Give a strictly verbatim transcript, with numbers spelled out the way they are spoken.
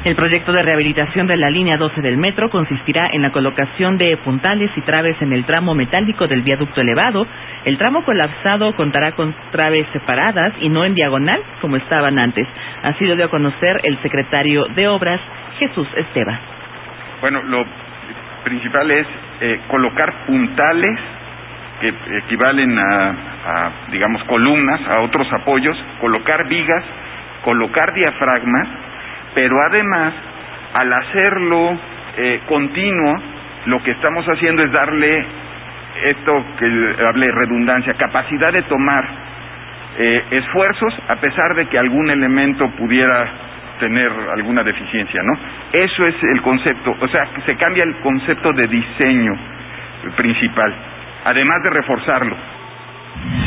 El proyecto de rehabilitación de la línea doce del metro consistirá en la colocación de puntales y traves en el tramo metálico del viaducto elevado. El tramo colapsado contará con traves separadas y no en diagonal como estaban antes. Así lo dio a conocer el secretario de Obras, Jesús Esteva. Bueno, lo principal es eh, colocar puntales que equivalen a, a, digamos, columnas, a otros apoyos, colocar vigas, colocar diafragmas, pero además, al hacerlo eh, continuo, lo que estamos haciendo es darle esto que hablé, redundancia, capacidad de tomar eh, esfuerzos a pesar de que algún elemento pudiera tener alguna deficiencia, ¿no? Eso es el concepto, o sea, que se cambia el concepto de diseño principal, además de reforzarlo.